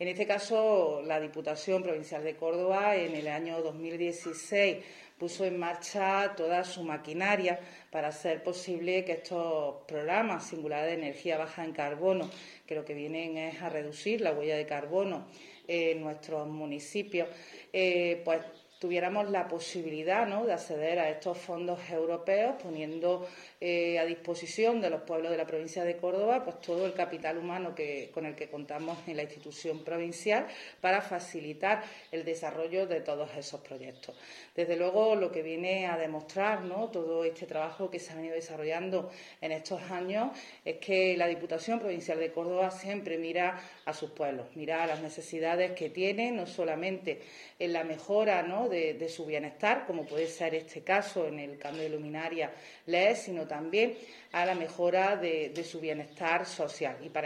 En este caso, la Diputación Provincial de Córdoba en el año 2016 puso en marcha toda su maquinaria para hacer posible que estos programas singulares de energía baja en carbono, que lo que vienen es a reducir la huella de carbono en nuestros municipios, pues tuviéramos la posibilidad, ¿no?, de acceder a estos fondos europeos, poniendo a disposición de los pueblos de la provincia de Córdoba pues todo el capital humano con el que contamos en la institución provincial para facilitar el desarrollo de todos esos proyectos. Desde luego, lo que viene a demostrar, ¿no?, todo este trabajo que se ha venido desarrollando en estos años es que la Diputación Provincial de Córdoba siempre mira a sus pueblos, mira a las necesidades que tienen, no solamente en la mejora, ¿no?, de su bienestar, como puede ser este caso en el cambio de luminaria LED, sino también a la mejora de su bienestar social. Y para